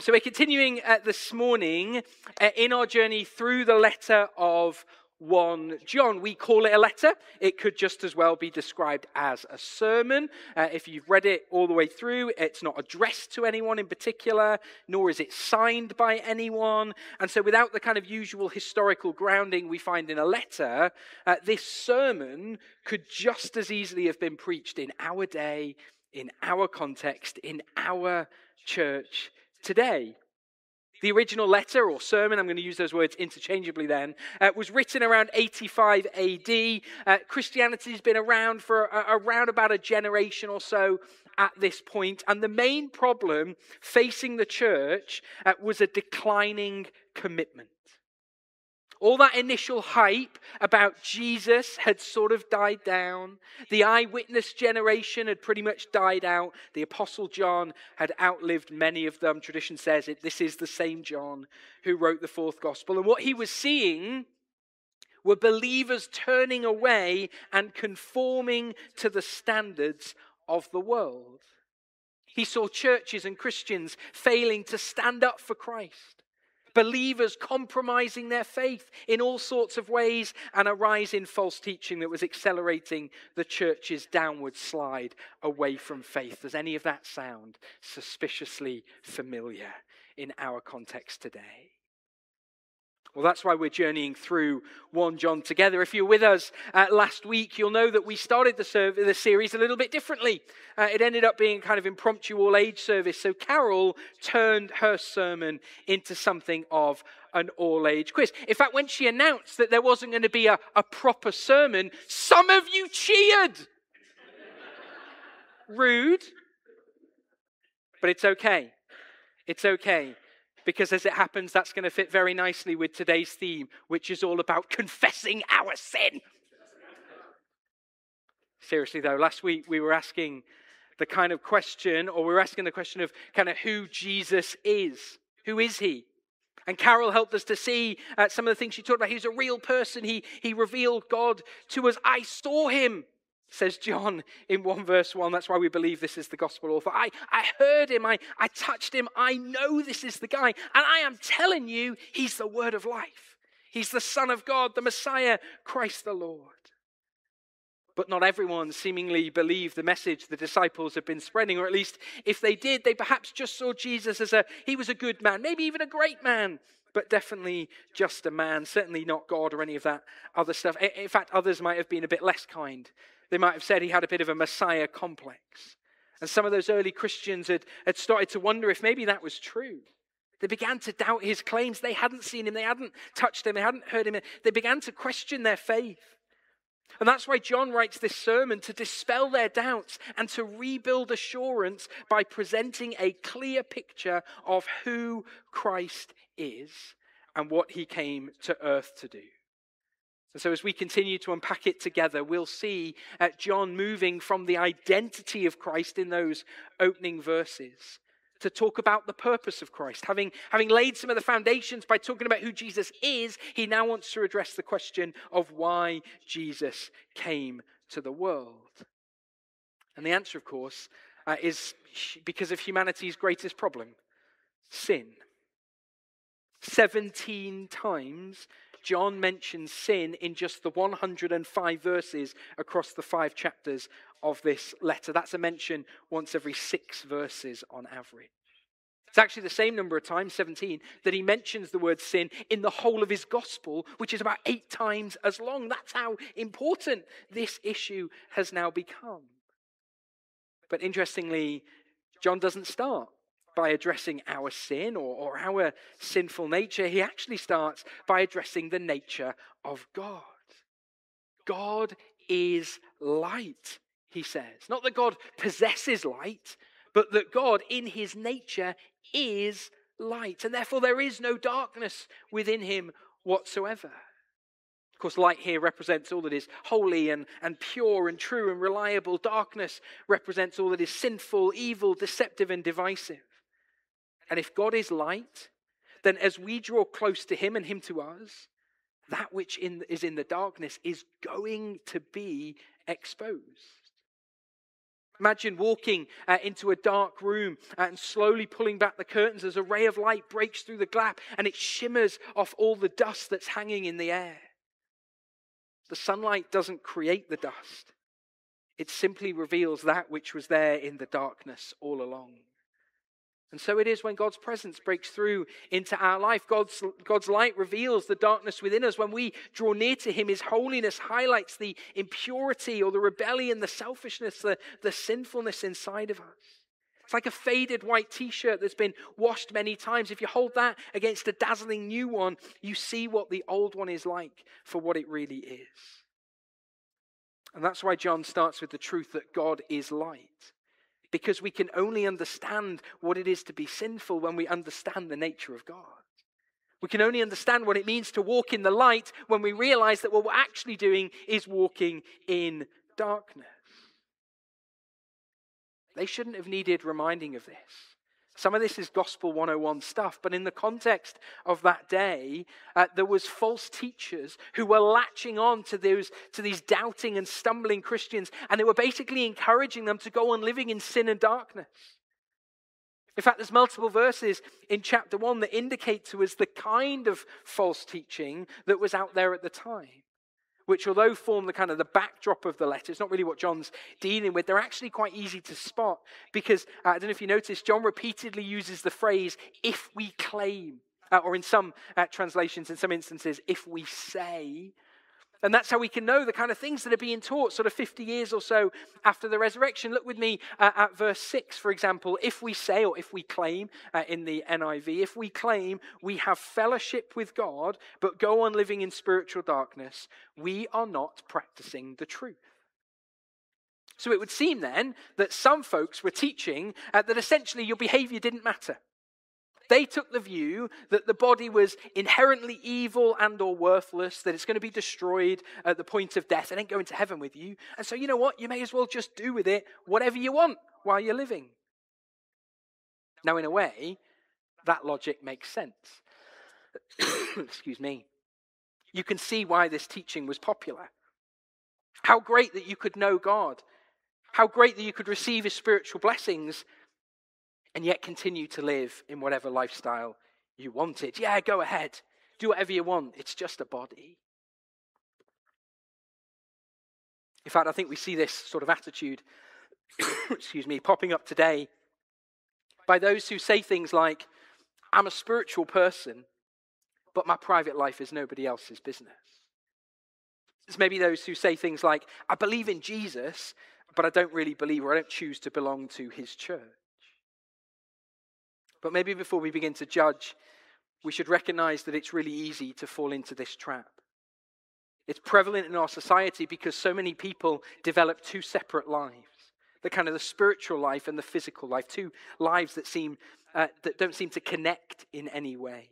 So we're continuing this morning in our journey through the letter of 1 John. We call it a letter. It could just as well be described as a sermon. If you've read it all the way through, it's not addressed to anyone in particular, nor is it signed by anyone. And so without the kind of usual historical grounding we find in a letter, this sermon could just as easily have been preached in our day, in our context, in our church today. The original letter or sermon, I'm going to use those words interchangeably then, was written around 85 AD. Christianity has been around for around about a generation or so at this point. And the main problem facing the church was a declining commitment. All that initial hype about Jesus had sort of died down. The eyewitness generation had pretty much died out. The Apostle John had outlived many of them. Tradition says this is the same John who wrote the fourth gospel. And what he was seeing were believers turning away and conforming to the standards of the world. He saw churches and Christians failing to stand up for Christ. Believers compromising their faith in all sorts of ways, and a rise in false teaching that was accelerating the church's downward slide away from faith. Does any of that sound suspiciously familiar in our context today? Well, that's why we're journeying through 1 John together. If you were with us last week, you'll know that we started the series a little bit differently. It ended up being kind of impromptu all-age service. So Carol turned her sermon into something of an all-age quiz. In fact, when she announced that there wasn't going to be a proper sermon, some of you cheered. Rude. But it's okay. It's okay. Because as it happens, that's going to fit very nicely with today's theme, which is all about confessing our sin. Seriously though, last week we were asking the kind of question, or we were asking the question of kind of who Jesus is. Who is he? And Carol helped us to see some of the things she talked about. He's a real person. He revealed God to us. I saw him, says John in 1 verse 1. That's why we believe this is the gospel author. I heard him. I touched him. I know this is the guy. And I am telling you, he's the word of life. He's the Son of God, the Messiah, Christ the Lord. But not everyone seemingly believed the message the disciples had been spreading, or at least if they did, they perhaps just saw Jesus as he was a good man, maybe even a great man, but definitely just a man, certainly not God or any of that other stuff. In fact, others might have been a bit less kind. They might have said he had a bit of a Messiah complex. And some of those early Christians had started to wonder if maybe that was true. They began to doubt his claims. They hadn't seen him. They hadn't touched him. They hadn't heard him. They began to question their faith. And that's why John writes this sermon, to dispel their doubts and to rebuild assurance by presenting a clear picture of who Christ is and what he came to earth to do. And so as we continue to unpack it together, we'll see John moving from the identity of Christ in those opening verses to talk about the purpose of Christ. Having laid some of the foundations by talking about who Jesus is, he now wants to address the question of why Jesus came to the world. And the answer, of course, is because of humanity's greatest problem, sin. 17 times John mentions sin in just the 105 verses across the 5 chapters of this letter. That's a mention once every 6 verses on average. It's actually the same number of times, 17, that he mentions the word sin in the whole of his gospel, which is about 8 times as long. That's how important this issue has now become. But interestingly, John doesn't start by addressing our sin or our sinful nature. He actually starts by addressing the nature of God. God is light, he says. Not that God possesses light, but that God in his nature is light. And therefore there is no darkness within him whatsoever. Of course, light here represents all that is holy and pure and true and reliable. Darkness represents all that is sinful, evil, deceptive and divisive. And if God is light, then as we draw close to him and him to us, that which is in the darkness is going to be exposed. Imagine walking into a dark room and slowly pulling back the curtains as a ray of light breaks through the glass and it shimmers off all the dust that's hanging in the air. The sunlight doesn't create the dust. It simply reveals that which was there in the darkness all along. And so it is when God's presence breaks through into our life. God's light reveals the darkness within us. When we draw near to him, his holiness highlights the impurity or the rebellion, the selfishness, the sinfulness inside of us. It's like a faded white t-shirt that's been washed many times. If you hold that against a dazzling new one, you see what the old one is like for what it really is. And that's why John starts with the truth that God is light. Because we can only understand what it is to be sinful when we understand the nature of God. We can only understand what it means to walk in the light when we realize that what we're actually doing is walking in darkness. They shouldn't have needed reminding of this. Some of this is Gospel 101 stuff, but in the context of that day, there was false teachers who were latching on to these doubting and stumbling Christians, and they were basically encouraging them to go on living in sin and darkness. In fact, there's multiple verses in chapter 1 that indicate to us the kind of false teaching that was out there at the time, which although form the backdrop of the letter, it's not really what John's dealing with. They're actually quite easy to spot because, I don't know if you noticed, John repeatedly uses the phrase, if we claim, or in some translations, in some instances, if we say. And that's how we can know the kind of things that are being taught sort of 50 years or so after the resurrection. Look with me at verse 6, for example. If we say, or if we claim in the NIV, if we claim we have fellowship with God, but go on living in spiritual darkness, we are not practicing the truth. So it would seem then that some folks were teaching that essentially your behavior didn't matter. They took the view that the body was inherently evil and or worthless, that it's going to be destroyed at the point of death. It ain't going to heaven with you. And so you know what? You may as well just do with it whatever you want while you're living. Now, in a way, that logic makes sense. Excuse me. You can see why this teaching was popular. How great that you could know God. How great that you could receive his spiritual blessings and yet continue to live in whatever lifestyle you wanted. Yeah, go ahead. Do whatever you want. It's just a body. In fact, I think we see this sort of attitude, popping up today by those who say things like, I'm a spiritual person, but my private life is nobody else's business. There's maybe those who say things like, I believe in Jesus, but I don't really believe or I don't choose to belong to his church. But maybe before we begin to judge, we should recognize that it's really easy to fall into this trap. It's prevalent in our society because so many people develop two separate lives. The spiritual life and the physical life. Two lives that don't seem to connect in any way.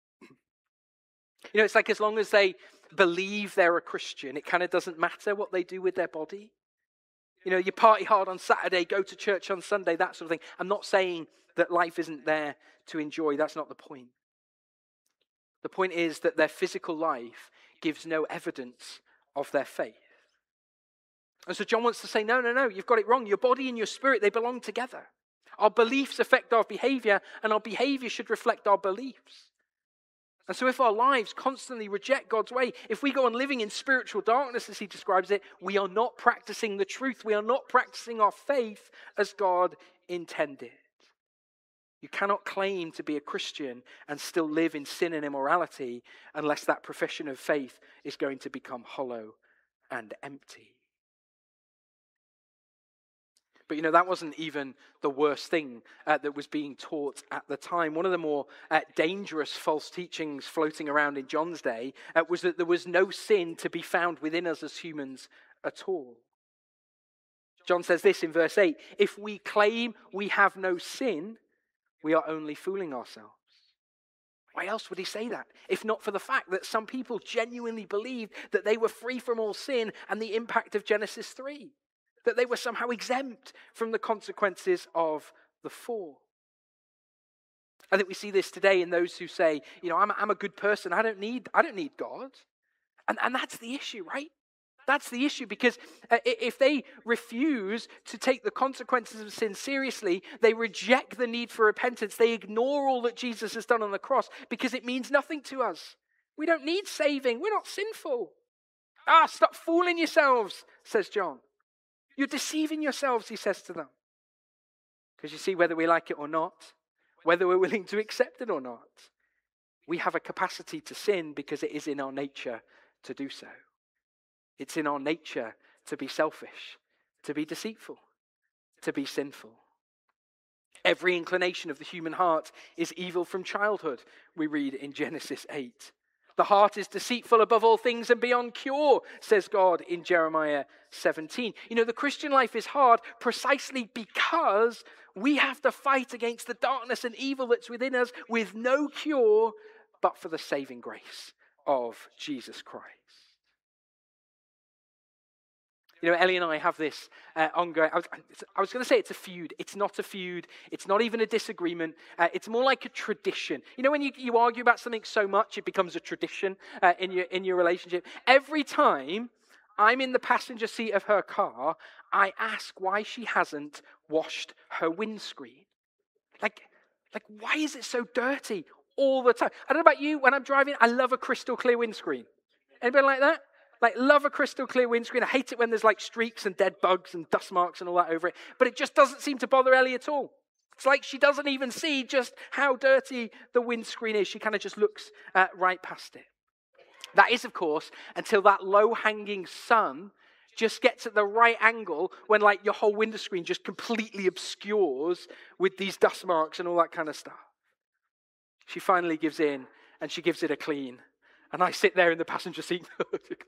It's like as long as they believe they're a Christian, it kind of doesn't matter what they do with their body. You party hard on Saturday, go to church on Sunday, that sort of thing. I'm not saying that life isn't there to enjoy. That's not the point. The point is that their physical life gives no evidence of their faith. And so John wants to say, no, you've got it wrong. Your body and your spirit, they belong together. Our beliefs affect our behavior, and our behavior should reflect our beliefs. And so if our lives constantly reject God's way, if we go on living in spiritual darkness, as he describes it, we are not practicing the truth. We are not practicing our faith as God intended. You cannot claim to be a Christian and still live in sin and immorality unless that profession of faith is going to become hollow and empty. But that wasn't even the worst thing that was being taught at the time. One of the more dangerous false teachings floating around in John's day was that there was no sin to be found within us as humans at all. John says this in verse 8, if we claim we have no sin, we are only fooling ourselves. Why else would he say that? If not for the fact that some people genuinely believed that they were free from all sin and the impact of Genesis 3. That they were somehow exempt from the consequences of the fall. I think we see this today in those who say, I'm a good person. I don't need God. And that's the issue, right? That's the issue, because if they refuse to take the consequences of sin seriously, they reject the need for repentance. They ignore all that Jesus has done on the cross because it means nothing to us. We don't need saving. We're not sinful. Stop fooling yourselves, says John. You're deceiving yourselves, he says to them. Because you see, whether we like it or not, whether we're willing to accept it or not, we have a capacity to sin because it is in our nature to do so. It's in our nature to be selfish, to be deceitful, to be sinful. Every inclination of the human heart is evil from childhood, we read in Genesis 8. The heart is deceitful above all things and beyond cure, says God in Jeremiah 17. The Christian life is hard precisely because we have to fight against the darkness and evil that's within us with no cure but for the saving grace of Jesus Christ. Ellie and I have this ongoing, I was going to say it's a feud. It's not a feud. It's not even a disagreement. It's more like a tradition. When you argue about something so much, it becomes a tradition in your relationship. Every time I'm in the passenger seat of her car, I ask why she hasn't washed her windscreen. Like, why is it so dirty all the time? I don't know about you, when I'm driving, I love a crystal clear windscreen. Anybody like that? Love a crystal clear windscreen. I hate it when there's streaks and dead bugs and dust marks and all that over it. But it just doesn't seem to bother Ellie at all. It's like she doesn't even see just how dirty the windscreen is. She kind of just looks right past it. That is, of course, until that low-hanging sun just gets at the right angle when your whole windscreen just completely obscures with these dust marks and all that kind of stuff. She finally gives in and she gives it a clean. And I sit there in the passenger seat. It's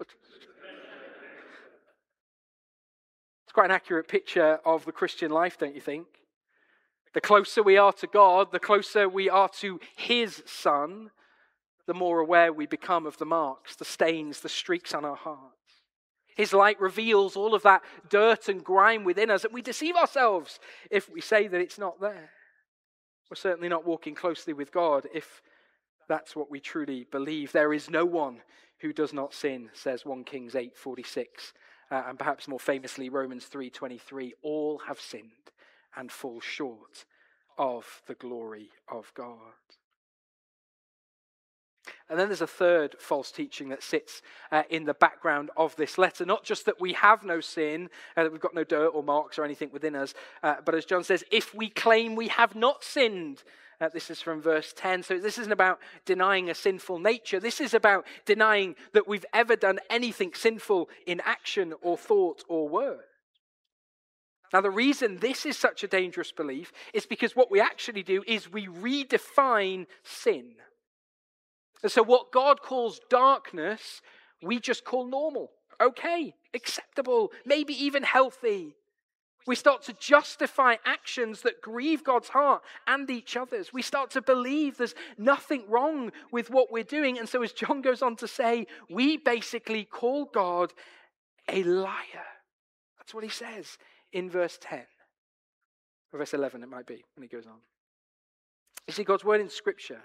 quite an accurate picture of the Christian life, don't you think? The closer we are to God, the closer we are to His Son, the more aware we become of the marks, the stains, the streaks on our hearts. His light reveals all of that dirt and grime within us, and we deceive ourselves if we say that it's not there. We're certainly not walking closely with God if that's what we truly believe. There is no one who does not sin, says 1 Kings 8:46, and perhaps more famously Romans 3:23. All have sinned and fall short of the glory of God. And then there's a third false teaching that sits in the background of this letter. Not just that we have no sin, that we've got no dirt or marks or anything within us, but as John says, if we claim we have not sinned. This is from verse 10. So this isn't about denying a sinful nature. This is about denying that we've ever done anything sinful in action or thought or word. Now, the reason this is such a dangerous belief is because what we actually do is we redefine sin. And so what God calls darkness, we just call normal, okay, acceptable, maybe even healthy. We start to justify actions that grieve God's heart and each other's. We start to believe there's nothing wrong with what we're doing. And so as John goes on to say, we basically call God a liar. That's what he says in verse 10. Or verse 11 it might be when he goes on. You see, God's word in Scripture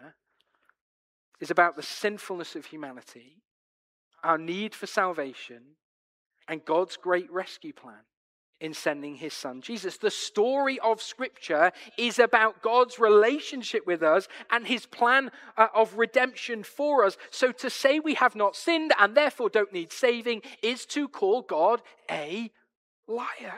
is about the sinfulness of humanity, our need for salvation, and God's great rescue plan in sending his son Jesus. The story of Scripture is about God's relationship with us and his plan of redemption for us. So to say we have not sinned and therefore don't need saving is to call God a liar.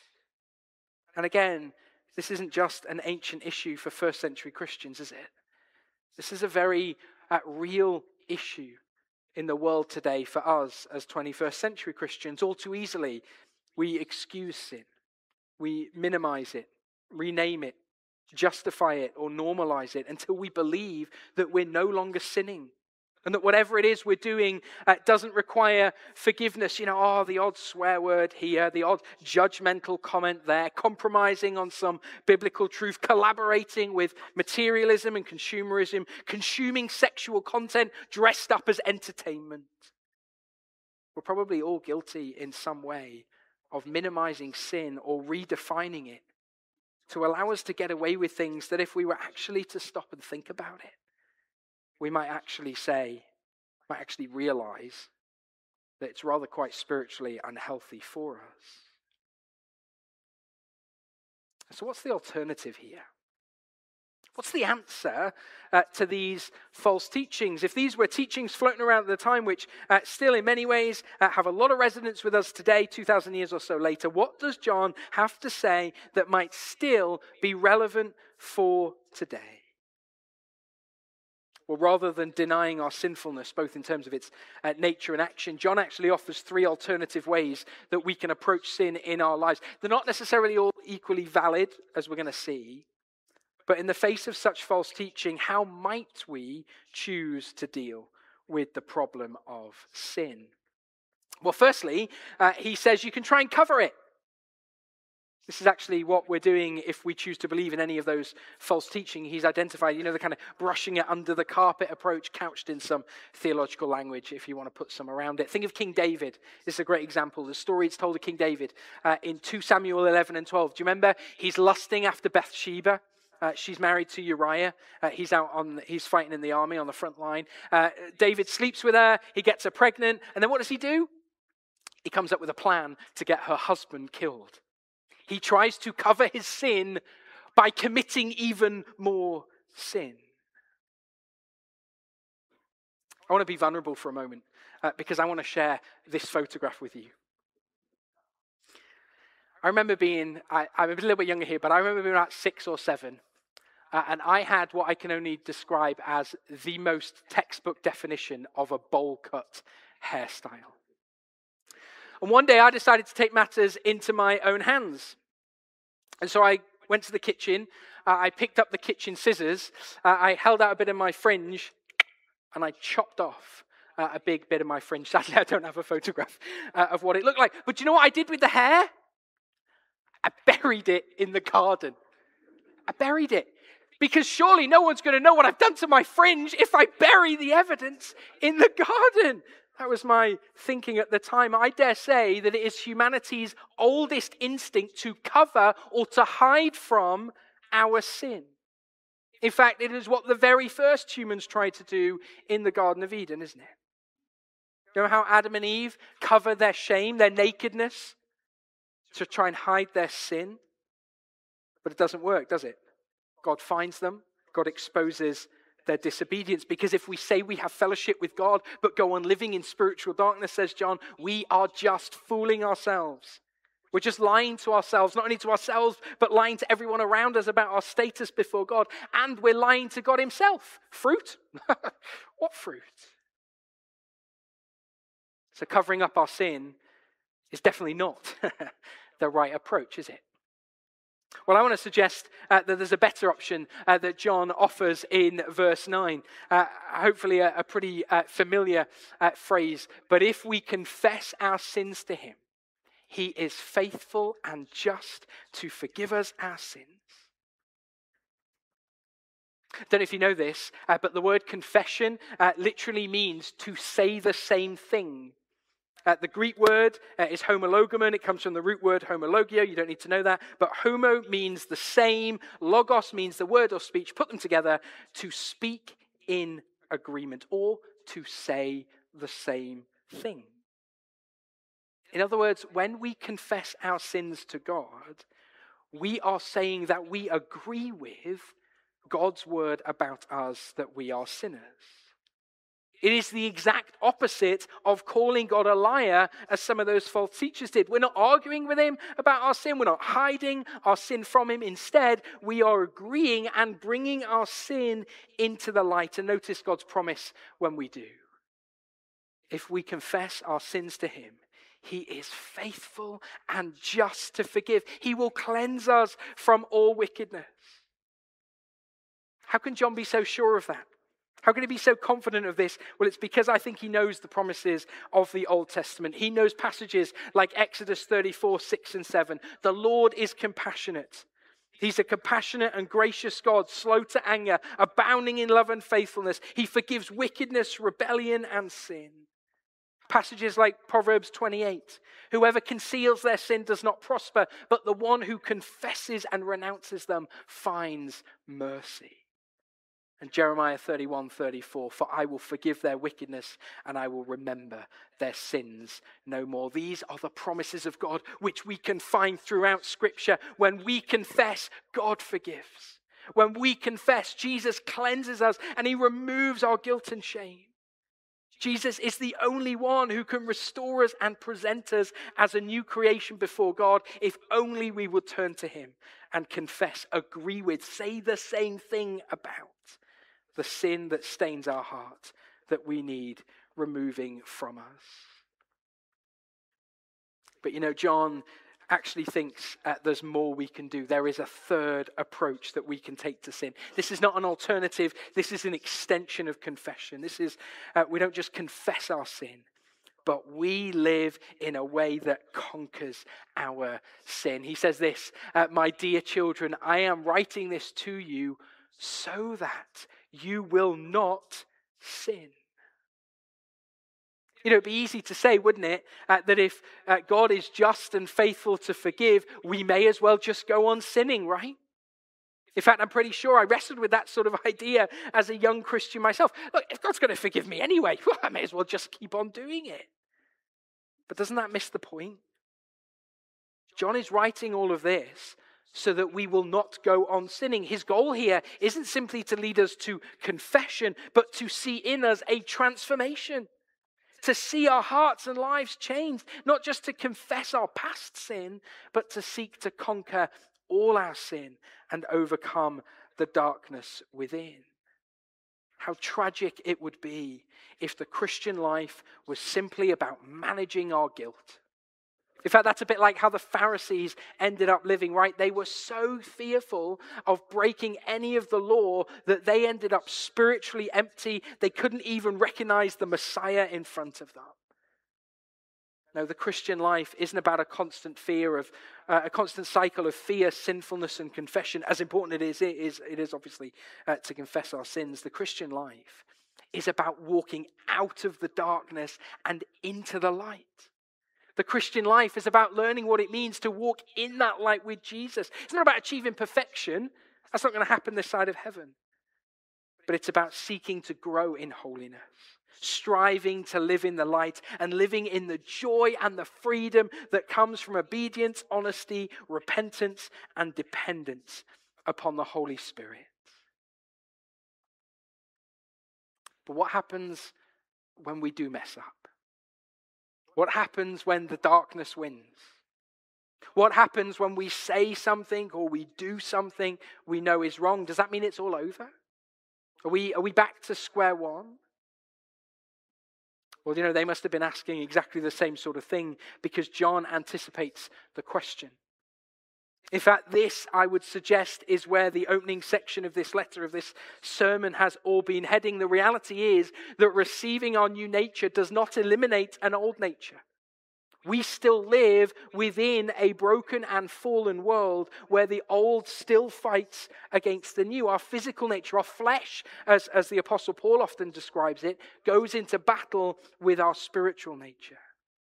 And again, this isn't just an ancient issue for first century Christians, is it? This is a very real issue in the world today for us as 21st century Christians. All too easily, we excuse sin. We minimize it, rename it, justify it, or normalize it until we believe that we're no longer sinning and that whatever it is we're doing doesn't require forgiveness. The odd swear word here, the odd judgmental comment there, compromising on some biblical truth, collaborating with materialism and consumerism, consuming sexual content dressed up as entertainment. We're probably all guilty in some way of minimizing sin or redefining it to allow us to get away with things that if we were actually to stop and think about it, we might actually realize that it's rather quite spiritually unhealthy for us. So what's the alternative here? What's the answer to these false teachings? If these were teachings floating around at the time, which still in many ways have a lot of resonance with us today, 2,000 years or so later, what does John have to say that might still be relevant for today? Well, rather than denying our sinfulness, both in terms of its nature and action, John actually offers three alternative ways that we can approach sin in our lives. They're not necessarily all equally valid, as we're going to see. But in the face of such false teaching, how might we choose to deal with the problem of sin? Well, firstly, he says you can try and cover it. This is actually what we're doing if we choose to believe in any of those false teaching. He's identified, the kind of brushing it under the carpet approach couched in some theological language, if you want to put some around it. Think of King David. This is a great example. The story is told of King David in 2 Samuel 11 and 12. Do you remember? He's lusting after Bathsheba. She's married to Uriah. He's fighting in the army on the front line. David sleeps with her. He gets her pregnant. And then what does he do? He comes up with a plan to get her husband killed. He tries to cover his sin by committing even more sin. I want to be vulnerable for a moment because I want to share this photograph with you. I remember I'm a little bit younger here, but I remember being about 6 or 7. And I had what I can only describe as the most textbook definition of a bowl cut hairstyle. And one day I decided to take matters into my own hands. And so I went to the kitchen, I picked up the kitchen scissors, I held out a bit of my fringe, and I chopped off a big bit of my fringe. Sadly, I don't have a photograph of what it looked like. But do you know what I did with the hair? I buried it in the garden. I buried it. Because surely no one's going to know what I've done to my fringe if I bury the evidence in the garden. That was my thinking at the time. I dare say that it is humanity's oldest instinct to cover or to hide from our sin. In fact, it is what the very first humans tried to do in the Garden of Eden, isn't it? You know how Adam and Eve cover their shame, their nakedness, to try and hide their sin? But it doesn't work, does it? God finds them. God exposes their disobedience. Because if we say we have fellowship with God, but go on living in spiritual darkness, says John, we are just fooling ourselves. We're just lying to ourselves, not only to ourselves, but lying to everyone around us about our status before God. And we're lying to God himself. Fruit? What fruit? So covering up our sin is definitely not the right approach, is it? Well, I want to suggest that there's a better option that John offers in verse 9. Hopefully a pretty familiar phrase. But if we confess our sins to him, he is faithful and just to forgive us our sins. I don't know if you know this, but the word confession literally means to say the same thing. The Greek word is homologomon. It comes from the root word homologio. You don't need to know that. But homo means the same. Logos means the word or speech. Put them together to speak in agreement or to say the same thing. In other words, when we confess our sins to God, we are saying that we agree with God's word about us that we are sinners. It is the exact opposite of calling God a liar, as some of those false teachers did. We're not arguing with him about our sin. We're not hiding our sin from him. Instead, we are agreeing and bringing our sin into the light. And notice God's promise when we do. If we confess our sins to him, he is faithful and just to forgive. He will cleanse us from all wickedness. How can John be so sure of that? How can he be so confident of this? Well, it's because I think he knows the promises of the Old Testament. He knows passages like Exodus 34, 6 and 7. The Lord is compassionate. He's a compassionate and gracious God, slow to anger, abounding in love and faithfulness. He forgives wickedness, rebellion, and sin. Passages like Proverbs 28. Whoever conceals their sin does not prosper, but the one who confesses and renounces them finds mercy. And Jeremiah 31:34, for I will forgive their wickedness and I will remember their sins no more. These are the promises of God which we can find throughout Scripture. When we confess, God forgives. When we confess, Jesus cleanses us and he removes our guilt and shame. Jesus is the only one who can restore us and present us as a new creation before God if only we would turn to him and confess, agree with, say the same thing about the sin that stains our heart that we need removing from us. But John actually thinks there's more we can do. There is a third approach that we can take to sin. This is not an alternative. This is an extension of confession. This is, we don't just confess our sin, but we live in a way that conquers our sin. He says this, my dear children, I am writing this to you so that you will not sin. It'd be easy to say, wouldn't it, that if God is just and faithful to forgive, we may as well just go on sinning, right? In fact, I'm pretty sure I wrestled with that sort of idea as a young Christian myself. Look, if God's going to forgive me anyway, well, I may as well just keep on doing it. But doesn't that miss the point? John is writing all of this so that we will not go on sinning. His goal here isn't simply to lead us to confession, but to see in us a transformation. To see our hearts and lives changed, not just to confess our past sin, but to seek to conquer all our sin and overcome the darkness within. How tragic it would be if the Christian life was simply about managing our guilt. In fact, that's a bit like how the Pharisees ended up living, right? They were so fearful of breaking any of the law that they ended up spiritually empty. They couldn't even recognize the Messiah in front of them. No, the Christian life isn't about a constant cycle of fear, sinfulness, and confession. As important it is obviously to confess our sins. The Christian life is about walking out of the darkness and into the light. The Christian life is about learning what it means to walk in that light with Jesus. It's not about achieving perfection. That's not going to happen this side of heaven. But it's about seeking to grow in holiness, striving to live in the light, and living in the joy and the freedom that comes from obedience, honesty, repentance, and dependence upon the Holy Spirit. But what happens when we do mess up? What happens when the darkness wins? What happens when we say something or we do something we know is wrong? Does that mean it's all over? Are we back to square one? Well, they must have been asking exactly the same sort of thing because John anticipates the question. In fact, this, I would suggest, is where the opening section of this letter, of this sermon, has all been heading. The reality is that receiving our new nature does not eliminate an old nature. We still live within a broken and fallen world where the old still fights against the new. Our physical nature, our flesh, as the Apostle Paul often describes it, goes into battle with our spiritual nature.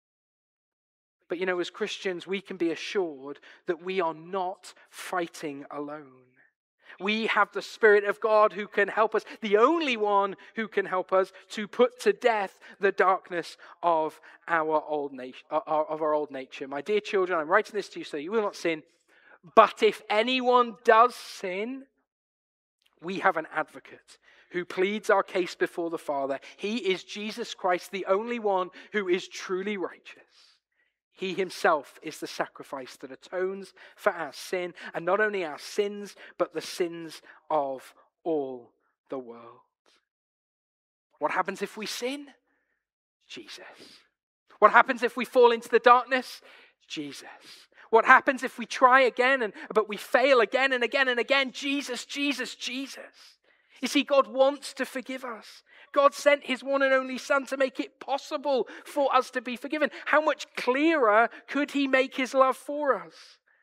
But as Christians, we can be assured that we are not fighting alone. We have the Spirit of God who can help us, the only one who can help us to put to death the darkness of our old nature. My dear children, I'm writing this to you so you will not sin. But if anyone does sin, we have an advocate who pleads our case before the Father. He is Jesus Christ, the only one who is truly righteous. He himself is the sacrifice that atones for our sin, and not only our sins, but the sins of all the world. What happens if we sin? Jesus. What happens if we fall into the darkness? Jesus. What happens if we try again, but we fail again and again and again? Jesus, Jesus, Jesus. You see, God wants to forgive us. God sent his one and only Son to make it possible for us to be forgiven. How much clearer could he make his love for us?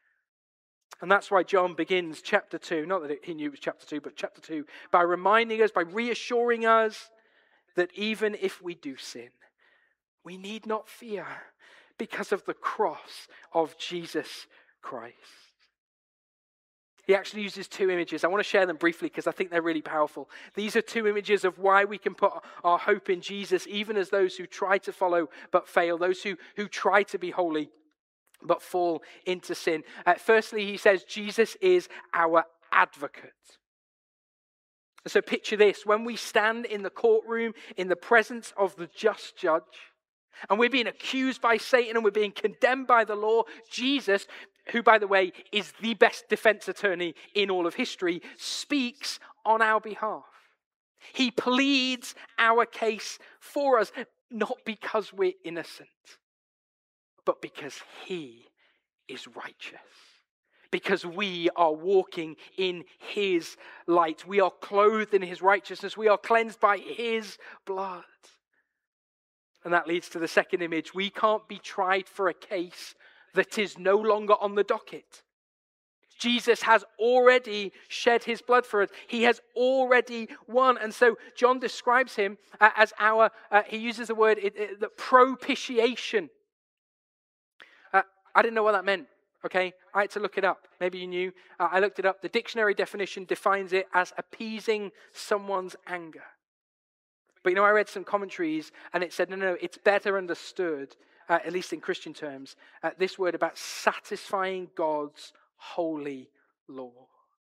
And that's why John begins chapter 2, not that he knew it was chapter 2, but chapter 2, by reminding us, by reassuring us that even if we do sin, we need not fear because of the cross of Jesus Christ. he actually uses two images. I want to share them briefly because I think they're really powerful. These are two images of why we can put our hope in Jesus, even as those who try to follow but fail, those who try to be holy but fall into sin. Firstly, he says Jesus is our advocate. So picture this: when we stand in the courtroom in the presence of the just judge, and we're being accused by Satan and we're being condemned by the law, Jesus, who, by the way, is the best defense attorney in all of history, speaks on our behalf. He pleads our case for us, not because we're innocent, but because he is righteous. Because we are walking in his light. We are clothed in his righteousness. We are cleansed by his blood. And that leads to the second image. We can't be tried for a case that is no longer on the docket. Jesus has already shed his blood for us. He has already won. And so John describes him as he uses the word, the propitiation. I didn't know what that meant. Okay, I had to look it up. Maybe you knew. I looked it up. The dictionary definition defines it as appeasing someone's anger. But I read some commentaries and it said, no, it's better understood, at least in Christian terms, this word about satisfying God's holy law.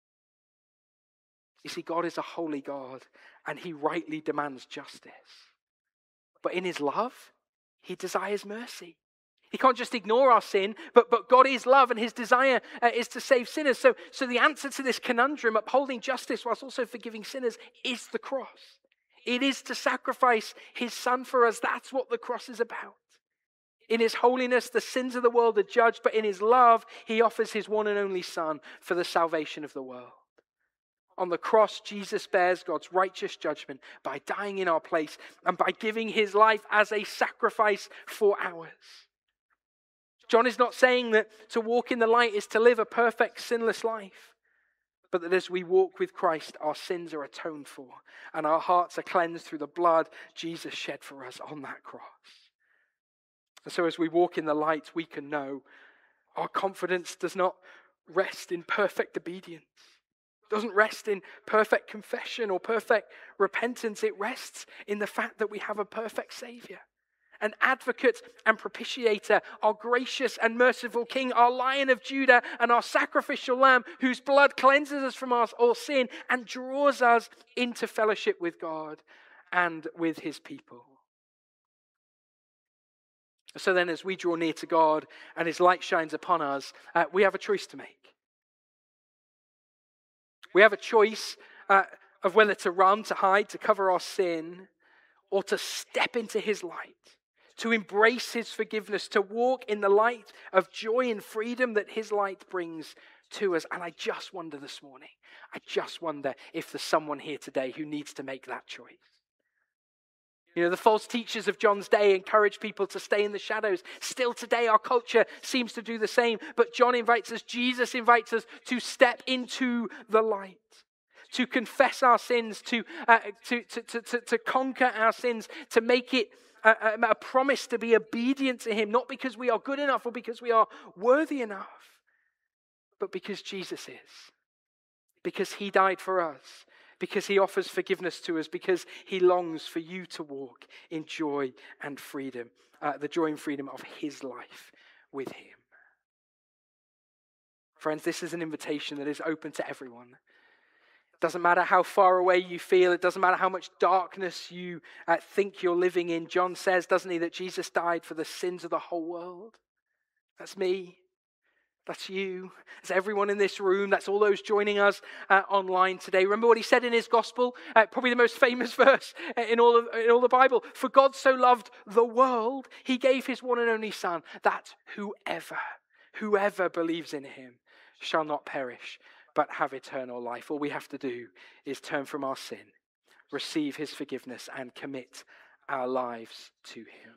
You see, God is a holy God and he rightly demands justice. But in his love, he desires mercy. He can't just ignore our sin, but God is love and his desire is to save sinners. So the answer to this conundrum, upholding justice whilst also forgiving sinners, is the cross. It is to sacrifice his son for us. That's what the cross is about. In his holiness, the sins of the world are judged, but in his love, he offers his one and only son for the salvation of the world. On the cross, Jesus bears God's righteous judgment by dying in our place and by giving his life as a sacrifice for ours. John is not saying that to walk in the light is to live a perfect, sinless life, but that as we walk with Christ, our sins are atoned for and our hearts are cleansed through the blood Jesus shed for us on that cross. And so as we walk in the light, we can know our confidence does not rest in perfect obedience. It doesn't rest in perfect confession or perfect repentance. It rests in the fact that we have a perfect Savior, an advocate and propitiator, our gracious and merciful King, our Lion of Judah, and our sacrificial Lamb, whose blood cleanses us from all sin and draws us into fellowship with God and with his people. So then, as we draw near to God and his light shines upon us, we have a choice to make. We have a choice of whether to run, to hide, to cover our sin, or to step into his light, to embrace his forgiveness, to walk in the light of joy and freedom that his light brings to us. And I just wonder this morning, if there's someone here today who needs to make that choice. The false teachers of John's day encouraged people to stay in the shadows. Still today, our culture seems to do the same. But John invites us, Jesus invites us to step into the light, to confess our sins, to conquer our sins, to make it a promise to be obedient to him, not because we are good enough or because we are worthy enough, but because Jesus is. Because he died for us. Because he offers forgiveness to us, because he longs for you to walk in joy and freedom, the joy and freedom of his life with him. Friends, this is an invitation that is open to everyone. It doesn't matter how far away you feel. It doesn't matter how much darkness you think you're living in. John says, doesn't he, that Jesus died for the sins of the whole world? That's me. That's you. That's everyone in this room. That's all those joining us online today. Remember what he said in his gospel? Probably the most famous verse in all the Bible. For God so loved the world, he gave his one and only son, that whoever believes in him shall not perish, but have eternal life. All we have to do is turn from our sin, receive his forgiveness, and commit our lives to him.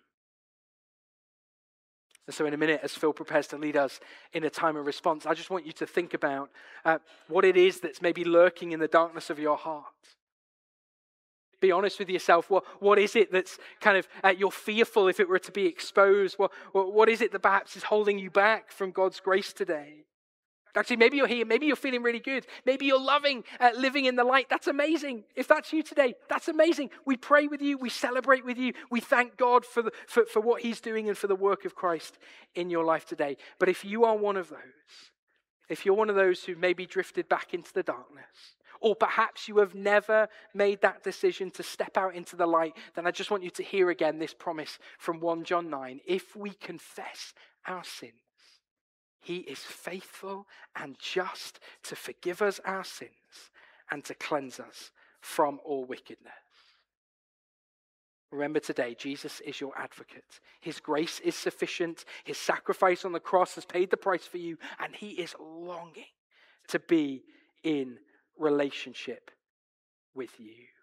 And so in a minute, as Phil prepares to lead us in a time of response, I just want you to think about what it is that's maybe lurking in the darkness of your heart. Be honest with yourself. What is it that's kind of, you're fearful if it were to be exposed? What is it that perhaps is holding you back from God's grace today? Actually, maybe you're here, maybe you're feeling really good. Maybe you're loving living in the light. That's amazing. If that's you today, that's amazing. We pray with you. We celebrate with you. We thank God for what he's doing and for the work of Christ in your life today. But if you are one of those, if you're one of those who maybe drifted back into the darkness, or perhaps you have never made that decision to step out into the light, then I just want you to hear again this promise from 1 John 9. If we confess our sins, he is faithful and just to forgive us our sins and to cleanse us from all wickedness. Remember today, Jesus is your advocate. His grace is sufficient. His sacrifice on the cross has paid the price for you, and he is longing to be in relationship with you.